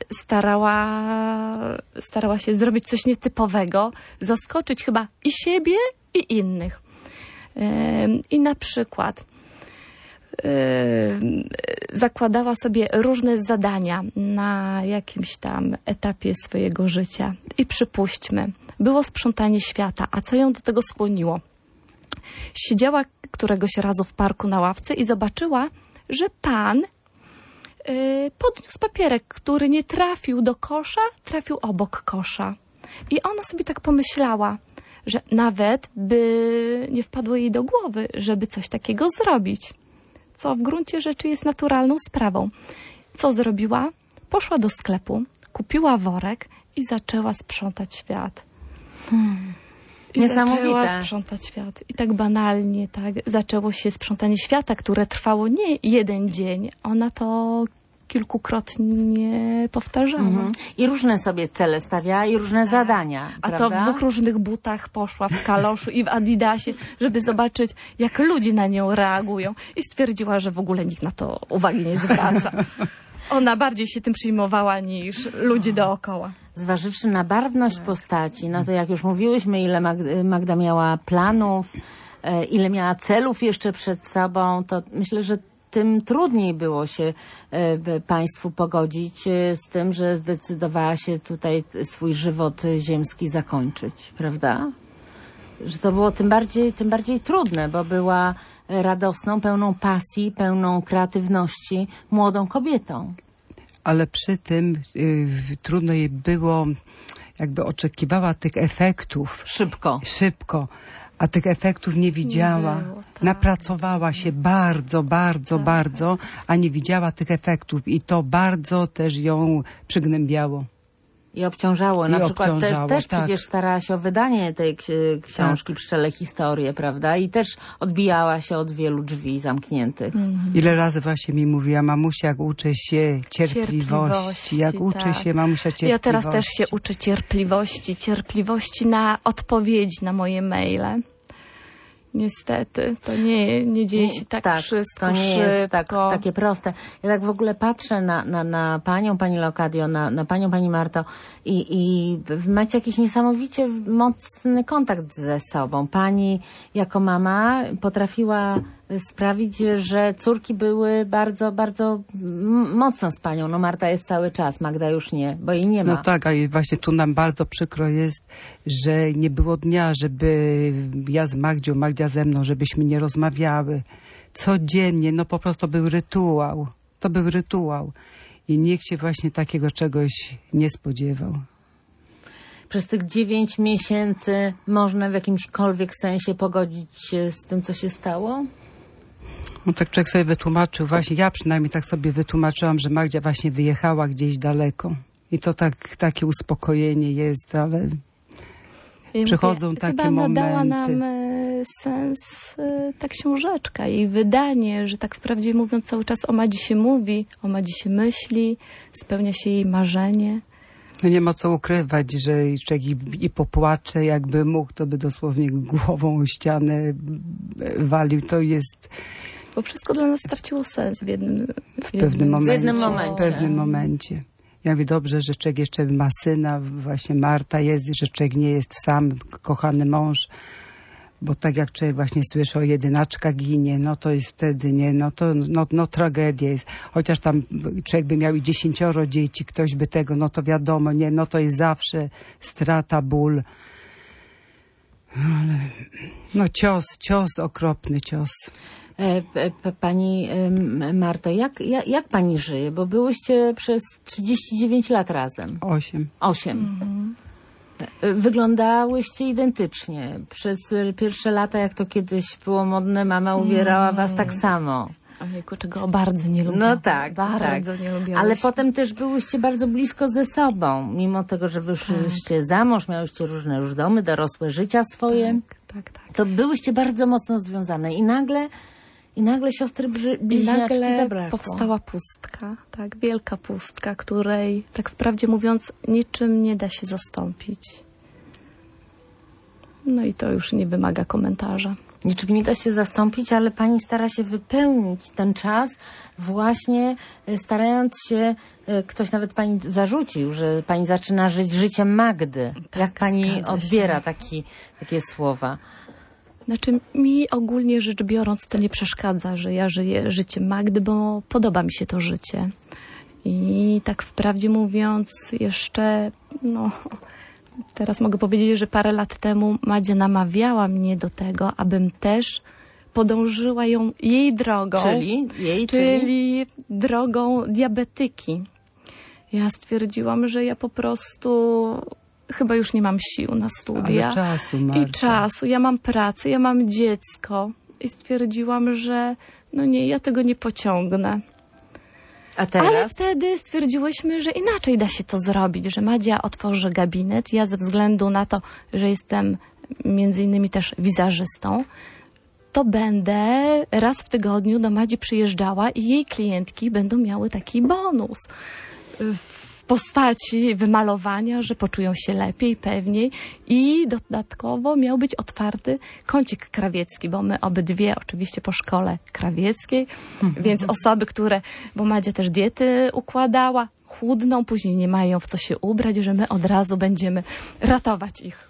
starała się zrobić coś nietypowego, zaskoczyć chyba i siebie, i innych. I na przykład zakładała sobie różne zadania na jakimś tam etapie swojego życia. I przypuśćmy, było sprzątanie świata. A co ją do tego skłoniło? Siedziała któregoś razu w parku na ławce i zobaczyła, że pan podniósł papierek, który nie trafił do kosza, trafił obok kosza. I ona sobie tak pomyślała, że nawet by nie wpadło jej do głowy, żeby coś takiego zrobić. Co w gruncie rzeczy jest naturalną sprawą. Co zrobiła? Poszła do sklepu, kupiła worek i zaczęła sprzątać świat. I zaczęła sprzątać świat. I tak banalnie, tak, zaczęło się sprzątanie świata, które trwało nie jeden dzień. Ona to kilkukrotnie powtarzała. I różne sobie cele stawiała i różne zadania. A prawda? to w 2 różnych butach poszła, w kaloszu i w adidasie, żeby zobaczyć, jak ludzie na nią reagują. I stwierdziła, że w ogóle nikt na to uwagi nie zwraca. Ona bardziej się tym przyjmowała niż ludzie dookoła. Zważywszy na barwność postaci, no to jak już mówiłyśmy, ile Magda miała planów, ile miała celów jeszcze przed sobą, to myślę, że tym trudniej było się państwu pogodzić z tym, że zdecydowała się tutaj swój żywot ziemski zakończyć, prawda? Że to było tym bardziej trudne, bo była radosną, pełną pasji, pełną kreatywności, młodą kobietą. Ale przy tym trudno jej było, jakby oczekiwała tych efektów. Szybko. A tych efektów nie widziała. Nie było, tak. Napracowała się bardzo, a nie widziała tych efektów. I to bardzo też ją przygnębiało. I obciążało. Na przykład też tak. Przecież starała się o wydanie tej książki Pszczele historie, prawda? I też odbijała się od wielu drzwi zamkniętych. Ile razy właśnie mi mówiła, mamusia, jak uczę się cierpliwości. Jak uczę się, mamusia, cierpliwości. Ja teraz też się uczę cierpliwości na odpowiedzi na moje maile. Niestety, to nie dzieje się tak wszystko to nie szybko. jest takie proste. Ja tak w ogóle patrzę na panią, pani Leocadio, na panią, pani Marto i macie jakiś niesamowicie mocny kontakt ze sobą. Pani jako mama potrafiła sprawić, że córki były bardzo, bardzo mocno z panią. No Marta jest cały czas, Magda już nie, bo jej nie ma. No tak, a właśnie tu nam bardzo przykro jest, że nie było dnia, żeby ja z Magdzią, Magdzia ze mną, żebyśmy nie rozmawiały. Codziennie, no po prostu był rytuał. To był rytuał. I nikt się właśnie takiego czegoś nie spodziewał. Przez tych 9 miesięcy można w jakimśkolwiek sensie pogodzić się z tym, co się stało? No tak człowiek sobie wytłumaczył, właśnie ja przynajmniej tak sobie wytłumaczyłam, że Magdzia właśnie wyjechała gdzieś daleko. I to takie uspokojenie jest, ale przychodzą takie momenty. Chyba nadała nam sens ta książeczka, jej wydanie, że tak wprawdzie mówiąc cały czas o Madzi się mówi, o Madzi się myśli, spełnia się jej marzenie. No nie ma co ukrywać, że człowiek i popłacze, jakby mógł, to by dosłownie głową o ścianę walił. To jest... Bo wszystko dla nas straciło sens w pewnym momencie. Ja mówię, dobrze, że człowiek jeszcze ma syna, właśnie Marta jest, że człowiek nie jest sam, kochany mąż. Bo tak jak człowiek właśnie słyszy o jedynaczka ginie, no to jest wtedy, nie, no tragedia jest. Chociaż tam człowiek by miał i 10 dzieci, ktoś by tego, no to wiadomo, nie, no to jest zawsze strata, ból. Ale, no cios, okropny cios. Pani Marto, jak pani żyje? Bo byłyście przez 39 lat razem. 8. Wyglądałyście identycznie. Przez pierwsze lata, jak to kiedyś było modne, mama ubierała was tak samo. Ojejku, czego bardzo nie lubię. No tak, bardzo nie lubię. Ale potem też byłyście bardzo blisko ze sobą. Mimo tego, że wyszłyście za mąż, miałyście różne już domy, dorosłe życia swoje. Tak. To byłyście bardzo mocno związane. I nagle siostry bliźniaczki zabrakło. Powstała pustka, tak, wielka pustka, której, tak wprawdzie mówiąc, niczym nie da się zastąpić. No i to już nie wymaga komentarza. Niczym nie da się zastąpić, ale pani stara się wypełnić ten czas właśnie starając się, ktoś nawet pani zarzucił, że pani zaczyna żyć życiem Magdy. Tak, jak pani odbiera takie słowa? Znaczy mi ogólnie rzecz biorąc to nie przeszkadza, że ja żyję życiem Magdy, bo podoba mi się to życie. I tak wprawdzie mówiąc jeszcze, teraz mogę powiedzieć, że parę lat temu Madzia namawiała mnie do tego, abym też podążyła jej drogą. Czyli drogą diabetyki. Ja stwierdziłam, że ja po prostu chyba już nie mam sił na studia. Ale czasu, Marta. I czasu. Ja mam pracę, ja mam dziecko. I stwierdziłam, że nie, ja tego nie pociągnę. A teraz? Ale wtedy stwierdziłyśmy, że inaczej da się to zrobić, że Madzia otworzy gabinet. Ja ze względu na to, że jestem między innymi też wizażystą, to będę raz w tygodniu do Madzi przyjeżdżała i jej klientki będą miały taki bonus w postaci wymalowania, że poczują się lepiej, pewniej i dodatkowo miał być otwarty kącik krawiecki, bo my obydwie oczywiście po szkole krawieckiej, więc osoby, bo Madzia też diety układała, chudną, później nie mają w co się ubrać, że my od razu będziemy ratować ich.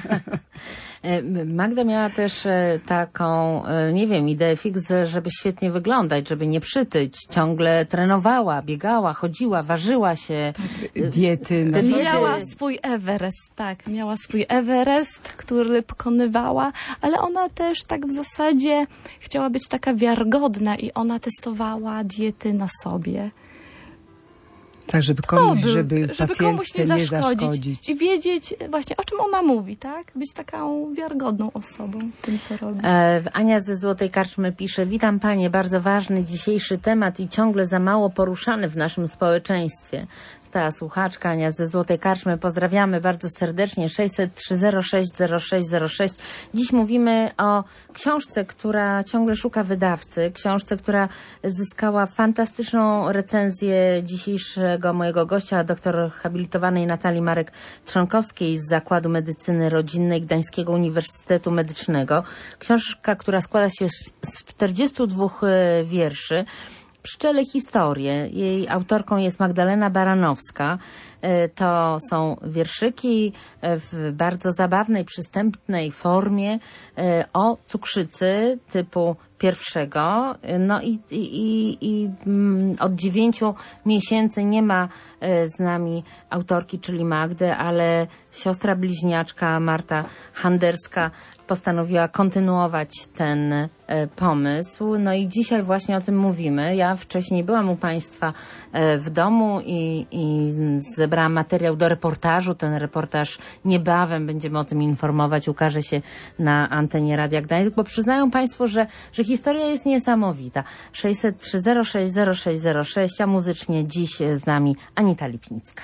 Magda miała też taką, ideę fix, żeby świetnie wyglądać, żeby nie przytyć. Ciągle trenowała, biegała, chodziła, ważyła się. Diety. Miała swój Everest, tak. Miała swój Everest, który pokonywała, ale ona też tak w zasadzie chciała być taka wiarygodna i ona testowała diety na sobie. Tak, żeby komuś nie zaszkodzić. I wiedzieć właśnie, o czym ona mówi, tak? Być taką wiarygodną osobą w tym, co robi. Ania ze Złotej Karczmy pisze: witam panie, bardzo ważny dzisiejszy temat i ciągle za mało poruszany w naszym społeczeństwie. Ta słuchaczka Ania ze Złotej Karczmy, pozdrawiamy bardzo serdecznie. 603060606. Dziś mówimy o książce, która ciągle szuka wydawcy. Książce, która zyskała fantastyczną recenzję dzisiejszego mojego gościa, doktor habilitowanej Natalii Marek-Trzonkowskiej z Zakładu Medycyny Rodzinnej Gdańskiego Uniwersytetu Medycznego. Książka, która składa się z 42 wierszy. Pszczele historie. Jej autorką jest Magdalena Baranowska. To są wierszyki w bardzo zabawnej, przystępnej formie o cukrzycy typu pierwszego. I od 9 miesięcy nie ma z nami autorki, czyli Magdy, ale siostra bliźniaczka Marta Handerska postanowiła kontynuować ten pomysł. No i dzisiaj właśnie o tym mówimy. Ja wcześniej byłam u państwa w domu i zebrałam materiał do reportażu. Ten reportaż niebawem będziemy o tym informować. Ukaże się na antenie Radia Gdańsk, bo przyznają państwo, że historia jest niesamowita. 603060606, a muzycznie dziś z nami Anita Lipnicka.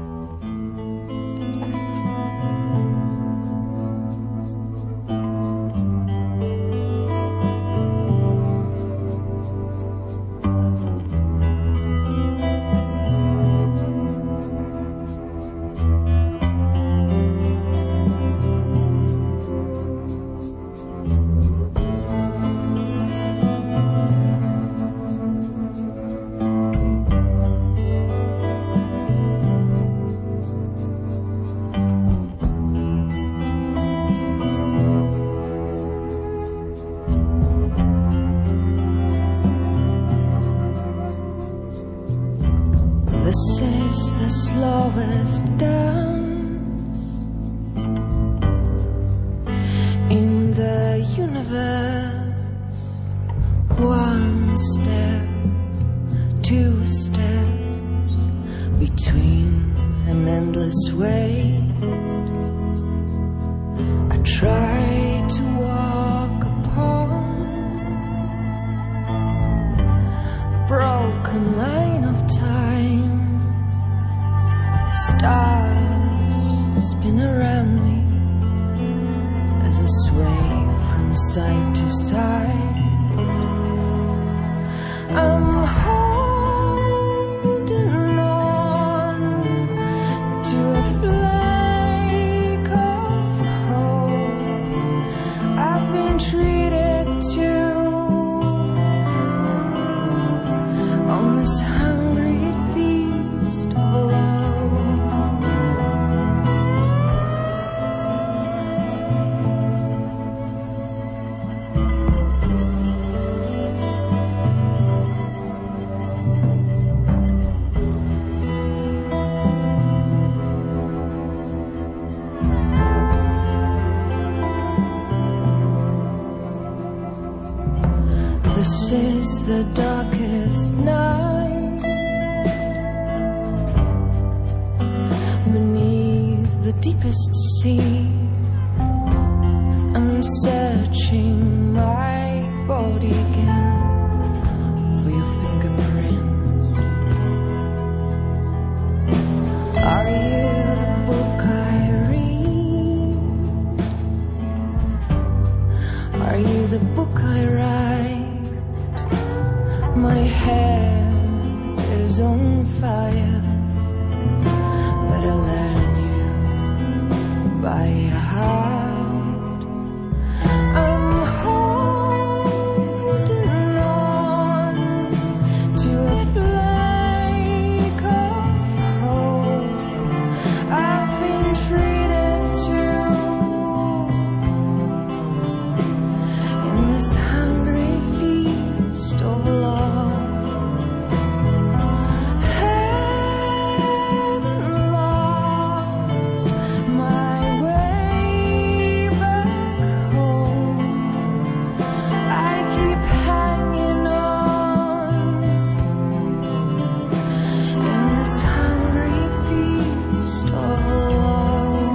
This is the slowest dance in the universe. One step, two steps between an endless wait. I try to walk upon a broken line of time. Stars spin around me as I sway from side to side. I'm holding on to a flake of hope. the darkest night, beneath the deepest sea, I'm searching my body again for your fingerprints. Are you the book I read? Are you the book I write? My hair is on fire, but I learn you by heart. I'm holding on to a flake of hope. I've been treated to in this hungry feast of love. Haven't lost my way back home. I keep hanging on in this hungry feast of love.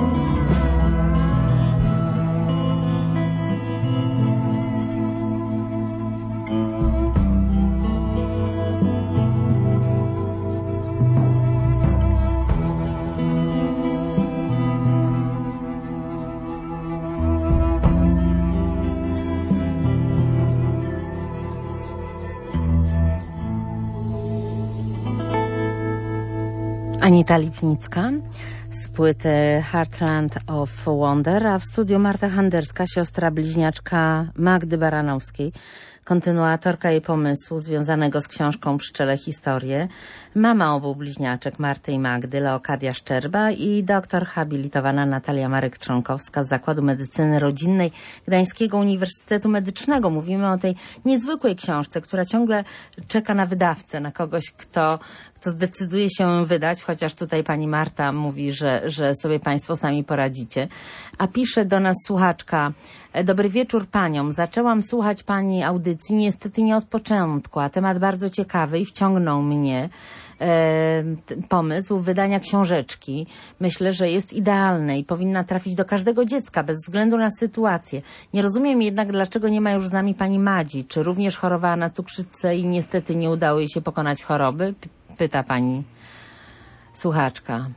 Anita Lipnicka z płyty Heartland of Wonder, a w studiu Marta Handerska, siostra bliźniaczka Magdy Baranowskiej, kontynuatorka jej pomysłu związanego z książką Pszczele historie, mama obu bliźniaczek Marty i Magdy, Leokadia Szczerba, i doktor habilitowana Natalia Marek-Trzonkowska z Zakładu Medycyny Rodzinnej Gdańskiego Uniwersytetu Medycznego. Mówimy o tej niezwykłej książce, która ciągle czeka na wydawcę, na kogoś, kto zdecyduje się ją wydać, chociaż tutaj pani Marta mówi, że sobie państwo sami poradzicie. A pisze do nas słuchaczka: dobry wieczór paniom. Zaczęłam słuchać pani audycji, niestety nie od początku, a temat bardzo ciekawy i wciągnął mnie. Pomysł wydania książeczki, myślę, że jest idealny i powinna trafić do każdego dziecka bez względu na sytuację. Nie rozumiem jednak, dlaczego nie ma już z nami pani Madzi. Czy również chorowała na cukrzycę i niestety nie udało jej się pokonać choroby? Pyta pani słuchaczka.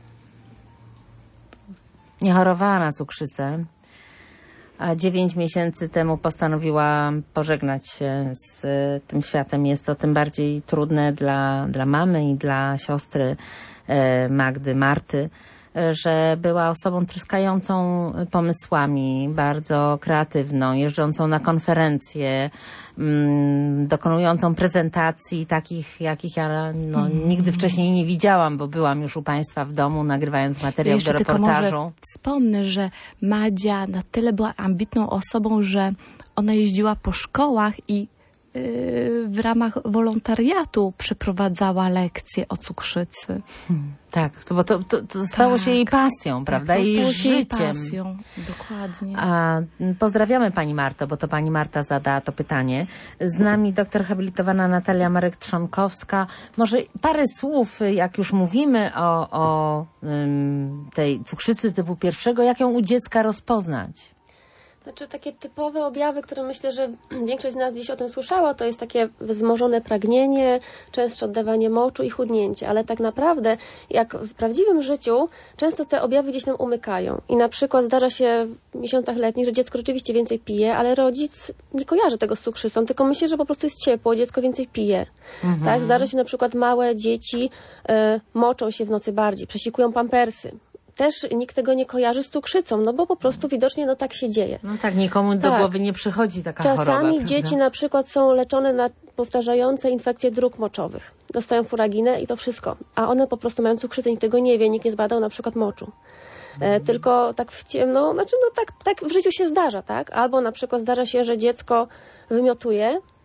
Nie chorowała na cukrzycę, a 9 miesięcy temu postanowiła pożegnać się z tym światem. Jest to tym bardziej trudne dla mamy i dla siostry Magdy, Marty, że była osobą tryskającą pomysłami, bardzo kreatywną, jeżdżącą na konferencje, dokonującą prezentacji takich, jakich ja nigdy wcześniej nie widziałam, bo byłam już u państwa w domu, nagrywając materiał do reportażu. Tylko może wspomnę, że Madzia na tyle była ambitną osobą, że ona jeździła po szkołach i w ramach wolontariatu przeprowadzała lekcje o cukrzycy. Tak, bo to stało się jej pasją, prawda? Tak, to jej stało się życiem. jej pasją, dokładnie. A pozdrawiamy pani Marto, bo to pani Marta zadała to pytanie. Z nami doktor habilitowana Natalia Marek-Trzonkowska. Może parę słów, jak już mówimy o tej cukrzycy typu 1, jak ją u dziecka rozpoznać? Znaczy takie typowe objawy, które myślę, że większość z nas dziś o tym słyszała, to jest takie wzmożone pragnienie, częstsze oddawanie moczu i chudnięcie, ale tak naprawdę jak w prawdziwym życiu często te objawy gdzieś nam umykają i na przykład zdarza się w miesiącach letnich, że dziecko rzeczywiście więcej pije, ale rodzic nie kojarzy tego z cukrzycą, tylko myśli, że po prostu jest ciepło, dziecko więcej pije. Tak? Zdarza się na przykład małe dzieci moczą się w nocy bardziej, przesikują pampersy. Też nikt tego nie kojarzy z cukrzycą, no bo po prostu widocznie tak się dzieje. No tak, nikomu do głowy nie przychodzi taka choroba. Czasami dzieci na przykład są leczone na powtarzające infekcje dróg moczowych. Dostają furaginę i to wszystko. A one po prostu mają cukrzycę, nikt tego nie wie, nikt nie zbadał na przykład moczu. Tylko tak w tak w życiu się zdarza, tak? Albo na przykład zdarza się, że dziecko wymiotuje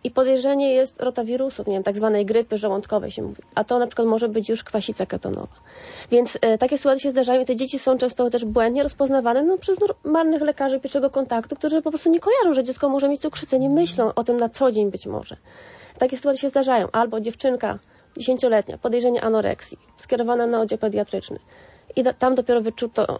i podejrzenie jest rotawirusów, nie wiem, tak zwanej grypy żołądkowej się mówi, a to na przykład może być już kwasica ketonowa. Więc takie sytuacje się zdarzają i te dzieci są często też błędnie rozpoznawane przez normalnych lekarzy pierwszego kontaktu, którzy po prostu nie kojarzą, że dziecko może mieć cukrzycę, nie myślą o tym na co dzień być może. Takie sytuacje się zdarzają. Albo dziewczynka 10-letnia, podejrzenie anoreksji, skierowana na oddział pediatryczny i tam dopiero wyczuto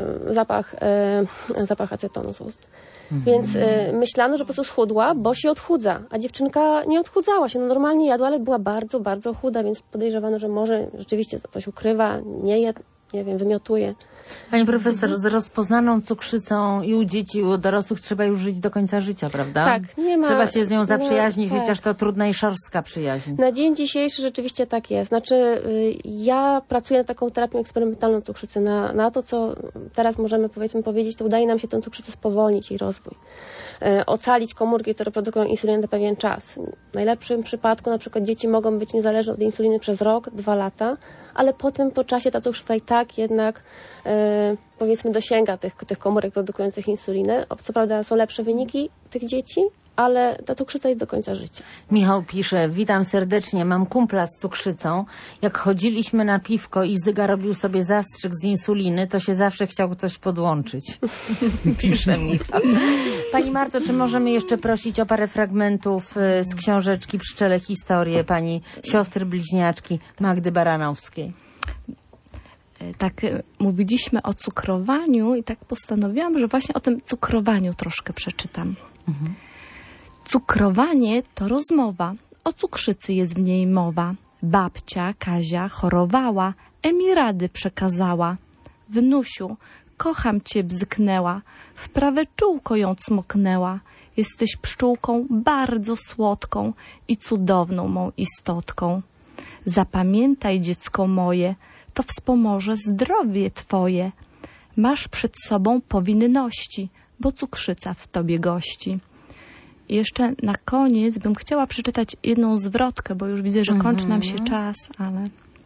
zapach acetonu z ust. Więc myślano, że po prostu schudła, bo się odchudza, a dziewczynka nie odchudzała się. No normalnie jadła, ale była bardzo, bardzo chuda, więc podejrzewano, że może rzeczywiście coś ukrywa, nie je, nie wiem, wymiotuje. Pani profesor, z rozpoznaną cukrzycą i u dzieci, i u dorosłych trzeba już żyć do końca życia, prawda? Tak, nie ma... Trzeba się z nią zaprzyjaźnić, tak. chociaż to trudna i szorstka przyjaźń. Na dzień dzisiejszy rzeczywiście tak jest. Znaczy, ja pracuję nad taką terapią eksperymentalną cukrzycy. Na to, co teraz możemy powiedzieć, to udaje nam się tę cukrzycę spowolnić jej rozwój. Ocalić komórki, które produkują insulinę na pewien czas. W najlepszym przypadku na przykład dzieci mogą być niezależne od insuliny przez rok, 2 lata, ale potem po czasie ta cukrzyca i tak jednak powiedzmy dosięga tych komórek produkujących insulinę. Co prawda są lepsze wyniki tych dzieci, ale ta cukrzyca jest do końca życia. Michał pisze, witam serdecznie, mam kumpla z cukrzycą. Jak chodziliśmy na piwko i Zyga robił sobie zastrzyk z insuliny, to się zawsze chciał ktoś podłączyć. Pisze Michał. Pani Marto, czy możemy jeszcze prosić o parę fragmentów z książeczki Pszczele historie pani siostry bliźniaczki Magdy Baranowskiej? Tak mówiliśmy o cukrowaniu i tak postanowiłam, że właśnie o tym cukrowaniu troszkę przeczytam. Cukrowanie to rozmowa, o cukrzycy jest w niej mowa. Babcia Kazia chorowała, Emi rady przekazała. Wnusiu, kocham cię, bzyknęła, w prawe czółko ją cmoknęła. Jesteś pszczółką bardzo słodką i cudowną mą istotką. Zapamiętaj, dziecko moje, to wspomoże zdrowie twoje. Masz przed sobą powinności, bo cukrzyca w tobie gości. I jeszcze na koniec bym chciała przeczytać jedną zwrotkę, bo już widzę, że kończy nam się czas, ale...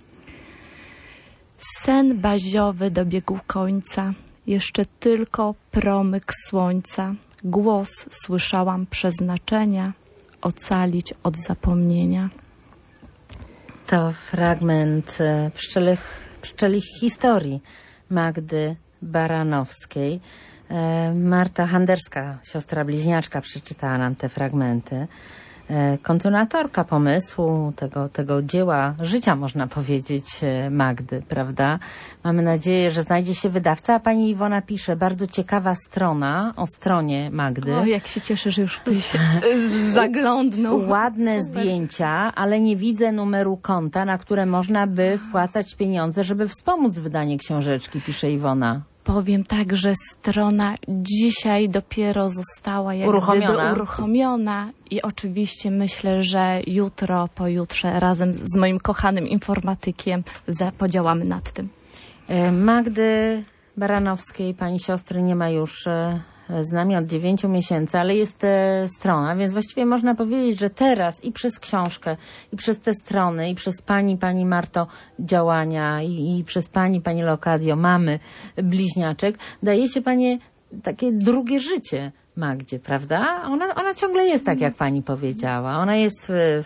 Sen baziowy dobiegł końca, jeszcze tylko promyk słońca. Głos słyszałam przeznaczenia, ocalić od zapomnienia. To fragment pszczelich historii Magdy Baranowskiej. Marta Handerska, siostra bliźniaczka, przeczytała nam te fragmenty. Kontynuatorka pomysłu tego dzieła życia, można powiedzieć, Magdy, prawda? Mamy nadzieję, że znajdzie się wydawca, a pani Iwona pisze, bardzo ciekawa strona o stronie Magdy. O, jak się cieszę, że już ktoś zaglądnął. Ładne zdjęcia, ale nie widzę numeru konta, na które można by wpłacać pieniądze, żeby wspomóc wydanie książeczki, pisze Iwona. Powiem tak, że strona dzisiaj dopiero została uruchomiona i oczywiście myślę, że jutro, pojutrze razem z moim kochanym informatykiem podziałamy nad tym. Magdy Baranowskiej, pani siostry, nie ma już z nami od 9 miesięcy, ale jest strona, więc właściwie można powiedzieć, że teraz i przez książkę, i przez te strony, i przez pani Marto działania, i przez pani Leokadio, mamy bliźniaczek, dajecie panie takie drugie życie Magdzie, prawda? Ona ciągle jest tak, jak pani powiedziała. Ona jest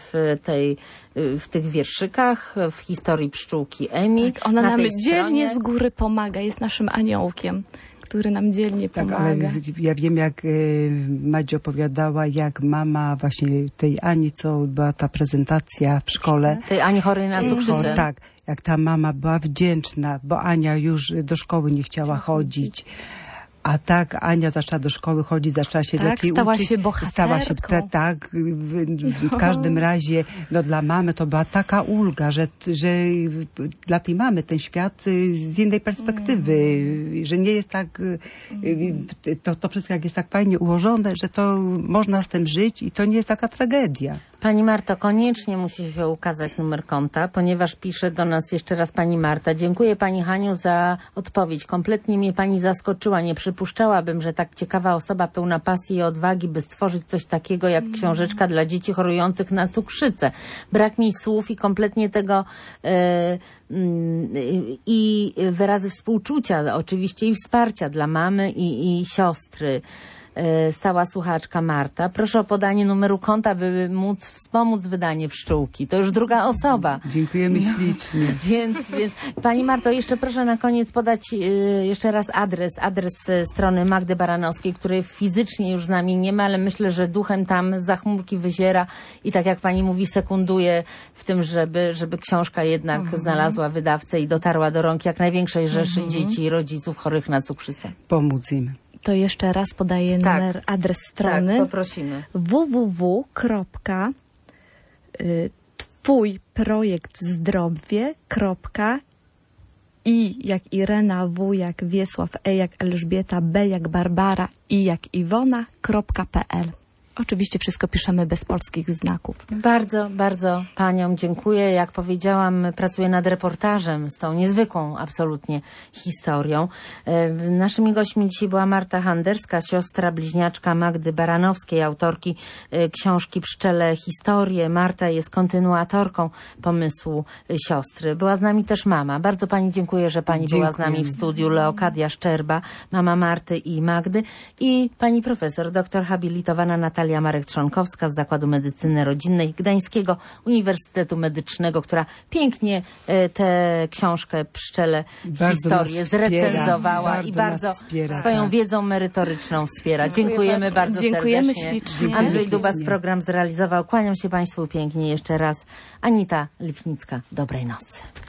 w tych wierszykach, w historii pszczółki Emi. Tak, ona nam dzielnie z góry pomaga, jest naszym aniołkiem, który nam dzielnie pomaga. Tak, ale ja wiem, jak Madzia opowiadała, jak mama właśnie tej Ani, co była ta prezentacja w szkole. Tej Ani chorej na cukrzycę. Tak, jak ta mama była wdzięczna, bo Ania już do szkoły nie chciała chodzić. A tak Ania zaczęła do szkoły chodzić, zaczęła się lepiej stała uczyć. Się bohaterką. Stała się tak. W każdym razie dla mamy to była taka ulga, że dla tej mamy ten świat z innej perspektywy, że nie jest tak, to wszystko jak jest tak fajnie ułożone, że to można z tym żyć i to nie jest taka tragedia. Pani Marto, koniecznie musi się ukazać numer konta, ponieważ pisze do nas jeszcze raz pani Marta. Dziękuję pani Haniu za odpowiedź. Kompletnie mnie pani zaskoczyła. Nie przypuszczałabym, że tak ciekawa osoba pełna pasji i odwagi, by stworzyć coś takiego jak książeczka dla dzieci chorujących na cukrzycę. Brak mi słów i kompletnie tego i wyrazy współczucia oczywiście i wsparcia dla mamy i siostry. stała słuchaczka Marta. Proszę o podanie numeru konta, by móc wspomóc wydanie Pszczółki. To już druga osoba. Dziękujemy ślicznie. Więc Pani Marto, jeszcze proszę na koniec podać jeszcze raz adres strony Magdy Baranowskiej, której fizycznie już z nami nie ma, ale myślę, że duchem tam za chmurki wyziera i tak jak Pani mówi, sekunduje w tym, żeby książka jednak znalazła wydawcę i dotarła do rąk jak największej rzeszy dzieci i rodziców chorych na cukrzycę. Pomóc im. To jeszcze raz podaję numer, adres strony. Tak, poprosimy. www.twójprojektzdrowie.i jak Irena, W jak Wiesław, E jak Elżbieta, B jak Barbara, I jak Iwona.pl. Oczywiście wszystko piszemy bez polskich znaków. Bardzo, bardzo Paniom dziękuję. Jak powiedziałam, pracuję nad reportażem z tą niezwykłą absolutnie historią. Naszymi gośćmi dzisiaj była Marta Handerska, siostra bliźniaczka Magdy Baranowskiej, autorki książki Pszczele historie. Marta jest kontynuatorką pomysłu siostry. Była z nami też mama. Bardzo Pani dziękuję, że Pani była z nami w studiu. Leokadia Szczerba, mama Marty i Magdy i Pani profesor, doktor habilitowana Natalia Marek-Trzonkowska z Zakładu Medycyny Rodzinnej Gdańskiego Uniwersytetu Medycznego, która pięknie tę książkę Pszczele historie zrecenzowała i bardzo swoją wiedzą merytoryczną wspiera. Dziękujemy bardzo Dziękujemy serdecznie. ślicznie. Andrzej Dubas program zrealizował. Kłaniam się Państwu pięknie jeszcze raz. Anita Lipnicka. Dobrej nocy.